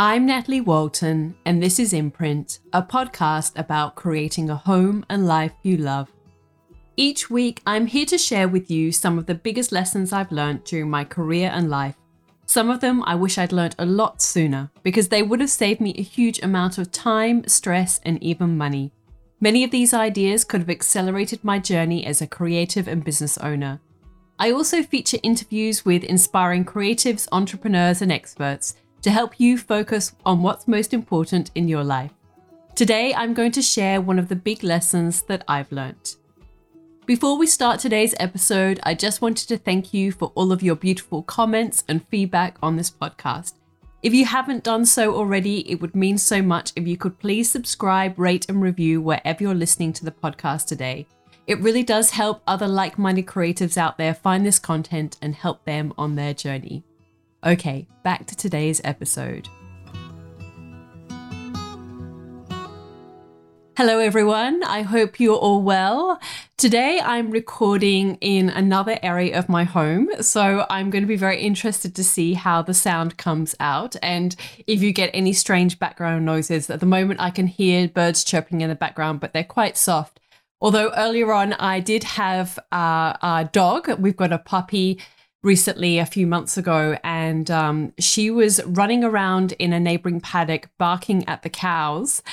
I'm Natalie Walton, and this is Imprint, a podcast about creating a home and life you love. Each week, I'm here to share with you some of the biggest lessons I've learned during my career and life. Some of them I wish I'd learned a lot sooner, because they would have saved me a huge amount of time, stress, and even money. Many of these ideas could have accelerated my journey as a creative and business owner. I also feature interviews with inspiring creatives, entrepreneurs, and experts to help you focus on what's most important in your life. Today, I'm going to share one of the big lessons that I've learnt. Before we start today's episode, I just wanted to thank you for all of your beautiful comments and feedback on this podcast. If you haven't done so already, it would mean so much if you could please subscribe, rate, and review wherever you're listening to the podcast today. It really does help other like-minded creatives out there find this content and help them on their journey. Okay, back to today's episode. Hello everyone, I hope you're all well. Today I'm recording in another area of my home, so I'm going to be very interested to see how the sound comes out and if you get any strange background noises. At the moment I can hear birds chirping in the background, but they're quite soft. Although earlier on I did have a dog. We've got a puppy recently a few months ago, and she was running around in a neighboring paddock barking at the cows.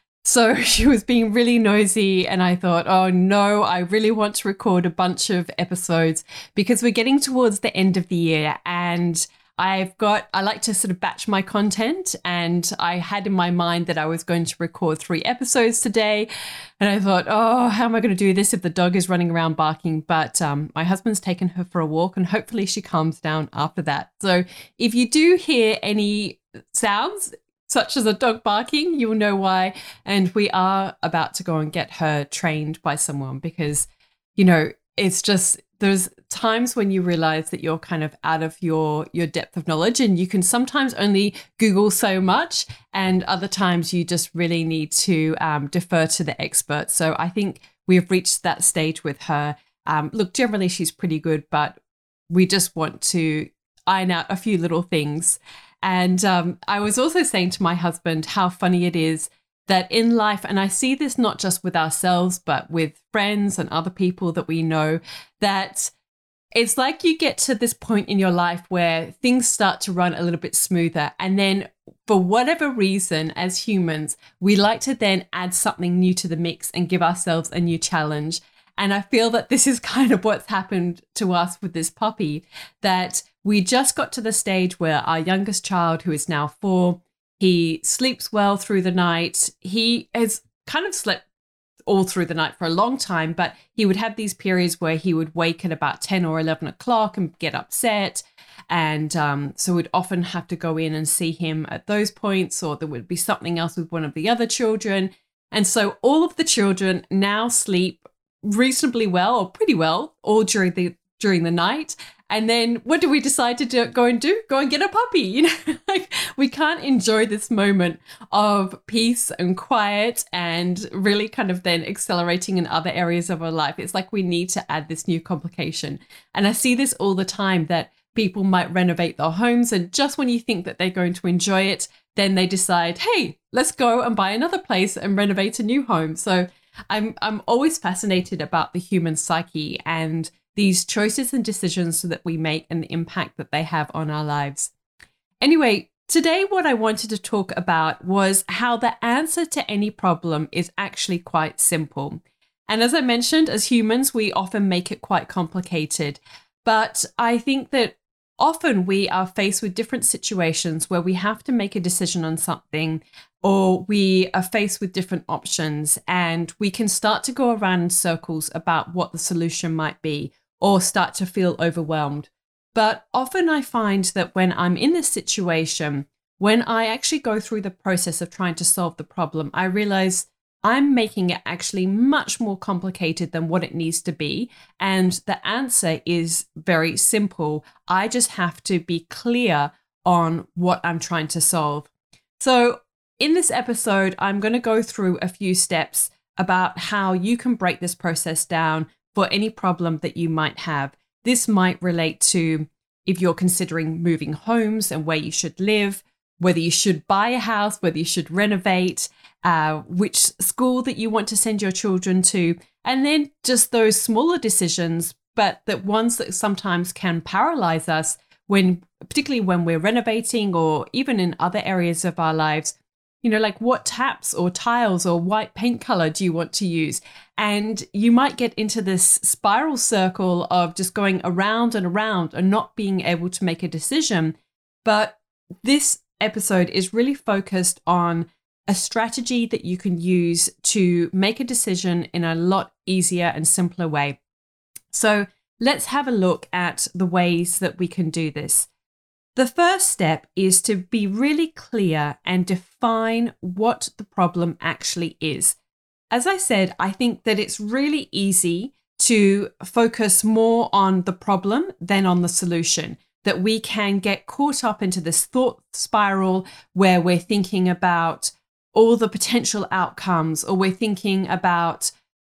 So she was being really noisy, and I thought, oh no, I really want to record a bunch of episodes because we're getting towards the end of the year, and I like to sort of batch my content, and I had in my mind that I was going to record 3 episodes today. And I thought, oh, how am I going to do this if the dog is running around barking? But my husband's taken her for a walk, and hopefully she calms down after that. So if you do hear any sounds, such as a dog barking, you'll know why. And we are about to go and get her trained by someone because, you know, it's just, there's times when you realize that you're kind of out of your depth of knowledge, and you can sometimes only Google so much, and other times you just really need to defer to the experts. So I think we've reached that stage with her. Look, generally she's pretty good, but we just want to iron out a few little things. And I was also saying to my husband how funny it is that in life, and I see this not just with ourselves, but with friends and other people that we know, that it's like you get to this point in your life where things start to run a little bit smoother. And then for whatever reason, as humans, we like to then add something new to the mix and give ourselves a new challenge. And I feel that this is kind of what's happened to us with this puppy, that we just got to the stage where our youngest child, who is now 4, he sleeps well through the night. He has kind of slept all through the night for a long time, but he would have these periods where he would wake at about 10 or 11 o'clock and get upset. And so we'd often have to go in and see him at those points, or there would be something else with one of the other children. And so all of the children now sleep reasonably well, or pretty well, all during the night. And then what do we decide to go and do? Go and get a puppy. You know, like we can't enjoy this moment of peace and quiet and really kind of then accelerating in other areas of our life. It's like we need to add this new complication. And I see this all the time, that people might renovate their homes, and just when you think that they're going to enjoy it, then they decide, hey, let's go and buy another place and renovate a new home. So I'm always fascinated about the human psyche and these choices and decisions that we make and the impact that they have on our lives. Anyway, today what I wanted to talk about was how the answer to any problem is actually quite simple. And as I mentioned, as humans, we often make it quite complicated. But I think that often we are faced with different situations where we have to make a decision on something, or we are faced with different options, and we can start to go around in circles about what the solution might be, or start to feel overwhelmed. But often I find that when I'm in this situation, when I actually go through the process of trying to solve the problem, I realize I'm making it actually much more complicated than what it needs to be. And the answer is very simple. I just have to be clear on what I'm trying to solve. So in this episode, I'm going to go through a few steps about how you can break this process down for any problem that you might have. This might relate to if you're considering moving homes and where you should live, whether you should buy a house, whether you should renovate, which school that you want to send your children to, and then just those smaller decisions, but that ones that sometimes can paralyze us particularly when we're renovating or even in other areas of our lives. Like what taps or tiles or white paint color do you want to use? And you might get into this spiral circle of just going around and around and not being able to make a decision. But this episode is really focused on a strategy that you can use to make a decision in a lot easier and simpler way. So let's have a look at the ways that we can do this. The first step is to be really clear and define what the problem actually is. As I said, I think that it's really easy to focus more on the problem than on the solution, that we can get caught up into this thought spiral where we're thinking about all the potential outcomes, or we're thinking about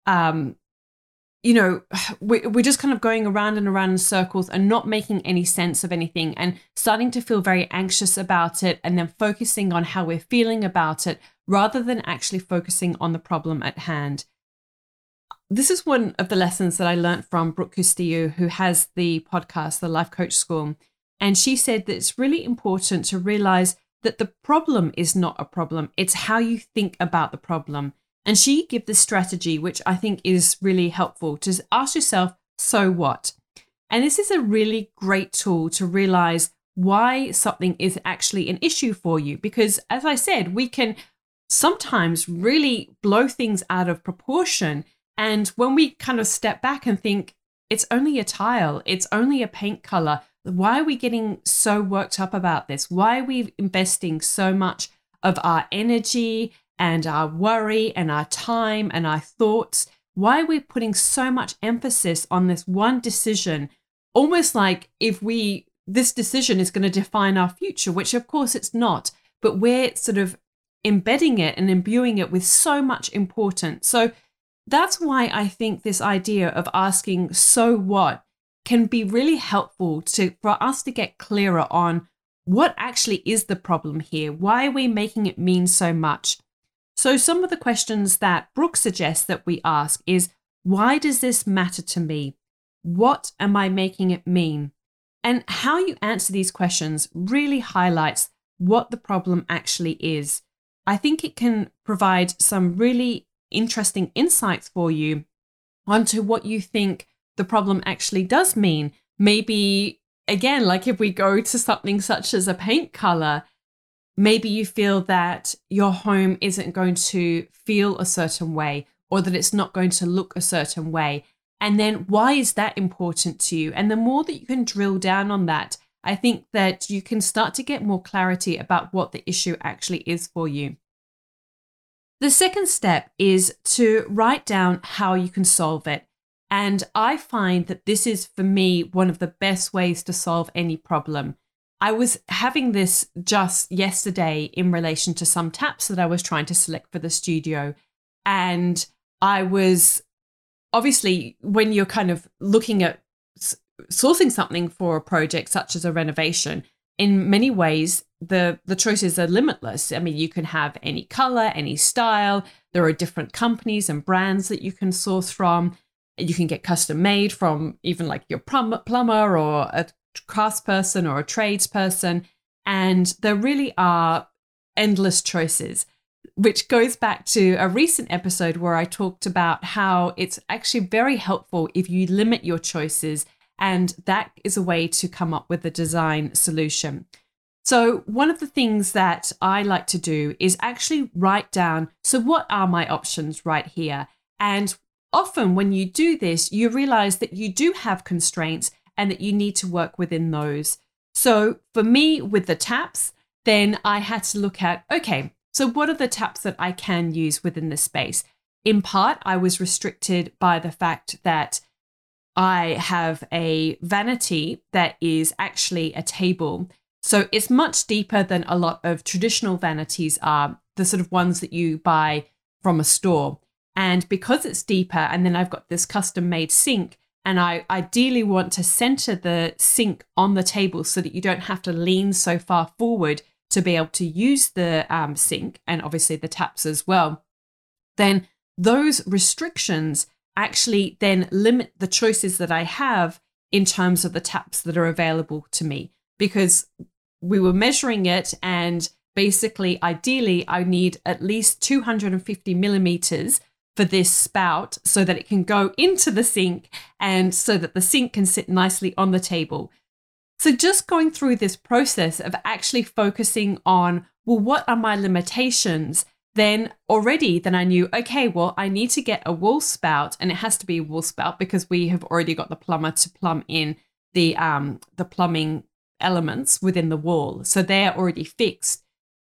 we're just kind of going around and around in circles and not making any sense of anything and starting to feel very anxious about it, and then focusing on how we're feeling about it rather than actually focusing on the problem at hand. This is one of the lessons that I learned from Brooke Castillo, who has the podcast, The Life Coach School. And she said that it's really important to realize that the problem is not a problem. It's how you think about the problem. And she gives this strategy, which I think is really helpful, to ask yourself, so what? And this is a really great tool to realize why something is actually an issue for you. Because as I said, we can sometimes really blow things out of proportion. And when we kind of step back and think, it's only a tile, it's only a paint color, why are we getting so worked up about this? Why are we investing so much of our energy and our worry and our time and our thoughts? Why are we putting so much emphasis on this one decision, almost like this decision is going to define our future, which of course it's not, but we're sort of embedding it and imbuing it with so much importance. So that's why I think this idea of asking, so what, can be really helpful for us to get clearer on what actually is the problem here. Why are we making it mean so much? So some of the questions that Brooke suggests that we ask is, why does this matter to me? What am I making it mean? And how you answer these questions really highlights what the problem actually is. I think it can provide some really interesting insights for you onto what you think the problem actually does mean. Maybe, again, like if we go to something such as a paint color, maybe you feel that your home isn't going to feel a certain way, or that it's not going to look a certain way. And then why is that important to you? And the more that you can drill down on that, I think that you can start to get more clarity about what the issue actually is for you. The second step is to write down how you can solve it. And I find that this is, for me, one of the best ways to solve any problem. I was having this just yesterday in relation to some taps that I was trying to select for the studio. And I was, obviously, when you're kind of looking at sourcing something for a project such as a renovation, in many ways, the choices are limitless. I mean, you can have any color, any style. There are different companies and brands that you can source from. You can get custom made from even like your plumber or a craftsperson or a tradesperson. And there really are endless choices, which goes back to a recent episode where I talked about how it's actually very helpful if you limit your choices. And that is a way to come up with a design solution. So one of the things that I like to do is actually write down, so what are my options right here? And often when you do this, you realize that you do have constraints and that you need to work within those. So for me, with the taps, then I had to look at, okay, so what are the taps that I can use within this space? In part, I was restricted by the fact that I have a vanity that is actually a table. So it's much deeper than a lot of traditional vanities are, the sort of ones that you buy from a store. And because it's deeper, and then I've got this custom made sink, and I ideally want to center the sink on the table so that you don't have to lean so far forward to be able to use the sink and obviously the taps as well, then those restrictions actually then limit the choices that I have in terms of the taps that are available to me, because we were measuring it, and basically, ideally, I need at least 250 millimeters for this spout so that it can go into the sink and so that the sink can sit nicely on the table. So just going through this process of actually focusing on, well, what are my limitations? Then I knew, okay, well, I need to get a wall spout, and it has to be a wall spout because we have already got the plumber to plumb in the plumbing elements within the wall. So they're already fixed.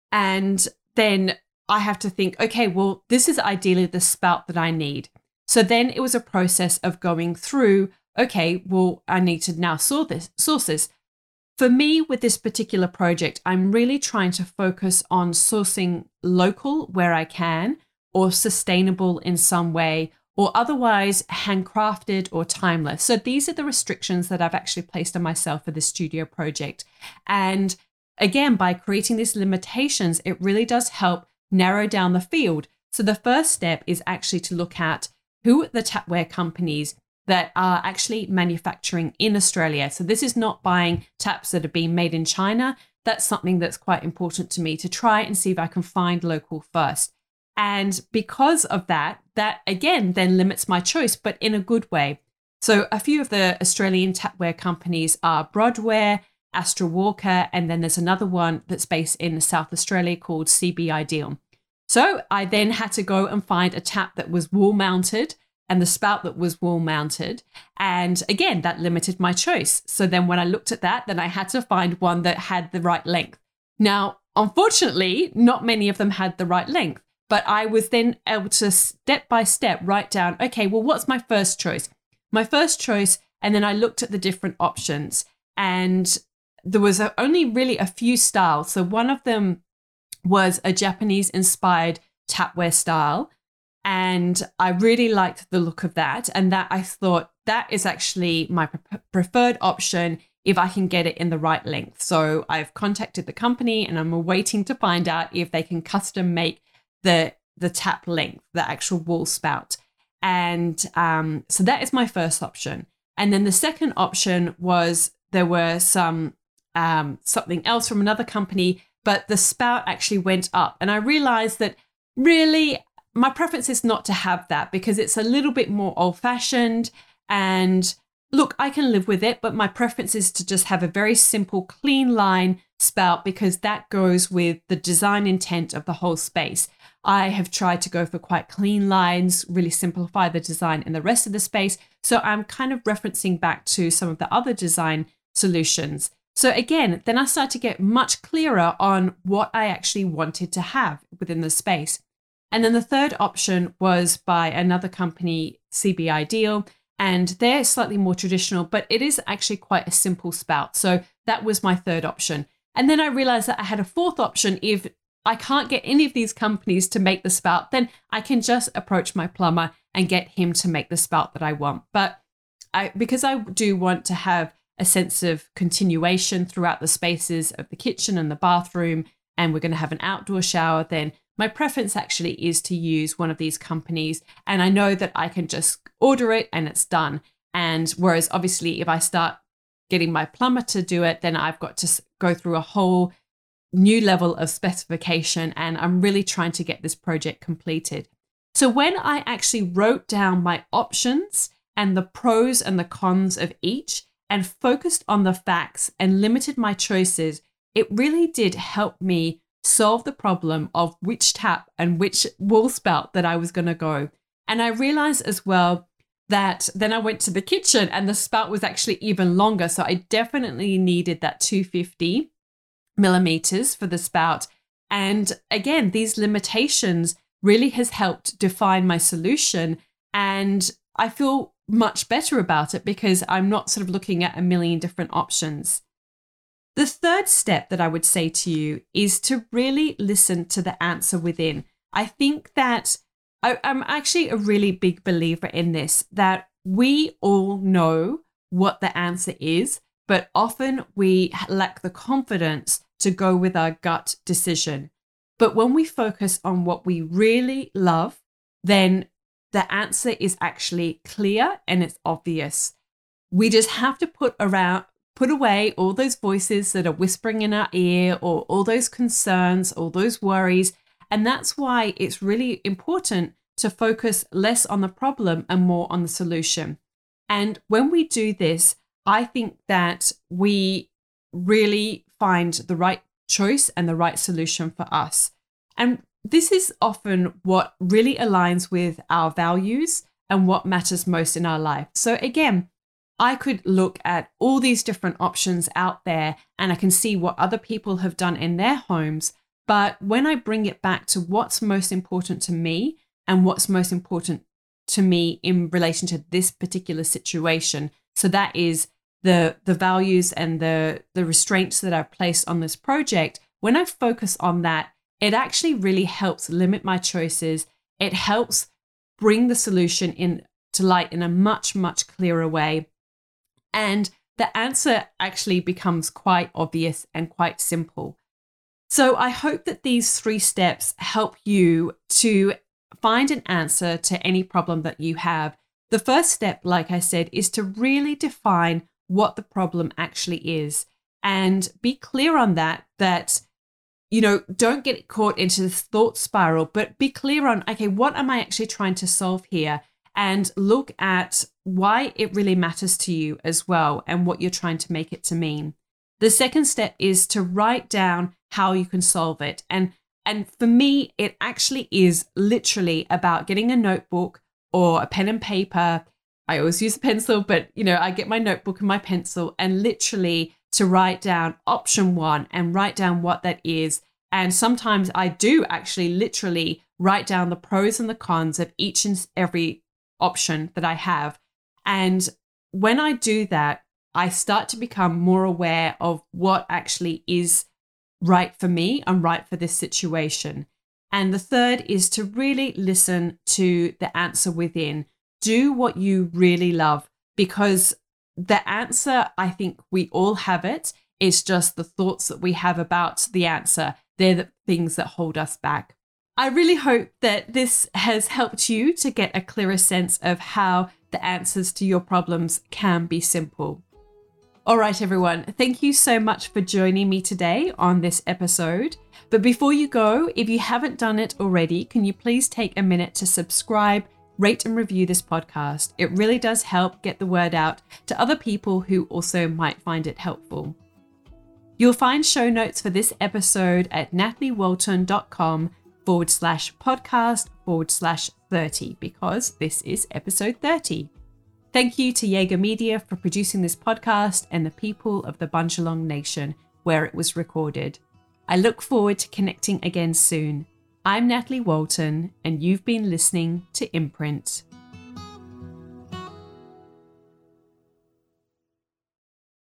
And then I have to think, okay, well, this is ideally the spout that I need. So then it was a process of going through, okay, well, I need to now source this. For me, with this particular project, I'm really trying to focus on sourcing local where I can, or sustainable in some way, or otherwise handcrafted or timeless. So these are the restrictions that I've actually placed on myself for this studio project. And again, by creating these limitations, it really does help narrow down the field. So the first step is actually to look at who are the tapware companies that are actually manufacturing in Australia. So this is not buying taps that are being made in China. That's something that's quite important to me, to try and see if I can find local first. And because of that again then limits my choice, but in a good way. So a few of the Australian tapware companies are Broadware, Astra Walker, and then there's another one that's based in South Australia called CB Ideal. So I then had to go and find a tap that was wall mounted and the spout that was wall mounted. And again, that limited my choice. So then when I looked at that, then I had to find one that had the right length. Now, unfortunately, not many of them had the right length, but I was then able to step by step write down, okay, well, what's my first choice? My first choice, and then I looked at the different options, and there was only really a few styles. So one of them was a Japanese inspired tapware style. And I really liked the look of that. And that I thought that is actually my preferred option if I can get it in the right length. So I've contacted the company and I'm waiting to find out if they can custom make the tap length, the actual wall spout. And so that is my first option. And then the second option was there were something else from another company, but the spout actually went up. And I realized that really my preference is not to have that because it's a little bit more old-fashioned. And look, I can live with it, but my preference is to just have a very simple, clean line spout because that goes with the design intent of the whole space. I have tried to go for quite clean lines, really simplify the design in the rest of the space. So I'm kind of referencing back to some of the other design solutions. So again, then I started to get much clearer on what I actually wanted to have within the space. And then the third option was by another company, CB Ideal, and they're slightly more traditional, but it is actually quite a simple spout. So that was my third option. And then I realized that I had a fourth option. If I can't get any of these companies to make the spout, then I can just approach my plumber and get him to make the spout that I want. But because I do want to have a sense of continuation throughout the spaces of the kitchen and the bathroom, and we're going to have an outdoor shower, then my preference actually is to use one of these companies. And I know that I can just order it and it's done. And whereas obviously if I start getting my plumber to do it, then I've got to go through a whole new level of specification. And I'm really trying to get this project completed. So when I actually wrote down my options and the pros and the cons of each and focused on the facts and limited my choices, it really did help me solve the problem of which tap and which wall spout that I was going to go. And I realized as well that then I went to the kitchen and the spout was actually even longer. So I definitely needed that 250 millimeters for the spout. And again, these limitations really has helped define my solution. And I feel much better about it because I'm not sort of looking at a million different options. The third step that I would say to you is to really listen to the answer within. I think that I'm actually a really big believer in this, that we all know what the answer is, but often we lack the confidence to go with our gut decision. But when we focus on what we really love, then the answer is actually clear and it's obvious. We just have to put away all those voices that are whispering in our ear, or all those concerns, all those worries. And that's why it's really important to focus less on the problem and more on the solution. And when we do this, I think that we really find the right choice and the right solution for us. And this is often what really aligns with our values and what matters most in our life. So again, I could look at all these different options out there and I can see what other people have done in their homes. But when I bring it back to what's most important to me and what's most important to me in relation to this particular situation, so that is the values and the restraints that I've placed on this project, when I focus on that, it actually really helps limit my choices. It helps bring the solution to light in a much, much clearer way. And the answer actually becomes quite obvious and quite simple. So I hope that these 3 steps help you to find an answer to any problem that you have. The first step, like I said, is to really define what the problem actually is and be clear on that, don't get caught into this thought spiral, but be clear on, okay, what am I actually trying to solve here? And look at why it really matters to you as well and what you're trying to make it to mean. The second step is to write down how you can solve it. And for me, it actually is literally about getting a notebook or a pen and paper. I always use a pencil, but I get my notebook and my pencil and literally to write down option 1 and write down what that is. And sometimes I do actually literally write down the pros and the cons of each and every option that I have. And when I do that, I start to become more aware of what actually is right for me and right for this situation. And the third is to really listen to the answer within. Do what you really love, because the answer, I think we all have it. It's just the thoughts that we have about the answer. They're the things that hold us back. I really hope that this has helped you to get a clearer sense of how the answers to your problems can be simple. All right, everyone. Thank you so much for joining me today on this episode. But before you go, if you haven't done it already, can you please take a minute to subscribe, rate and review this podcast? It really does help get the word out to other people who also might find it helpful. You'll find show notes for this episode at nataliewalton.com/podcast/30, because this is episode 30. Thank you to Jaeger Media for producing this podcast and the people of the Bundjalung Nation where it was recorded. I look forward to connecting again soon. I'm Natalie Walton, and you've been listening to Imprint.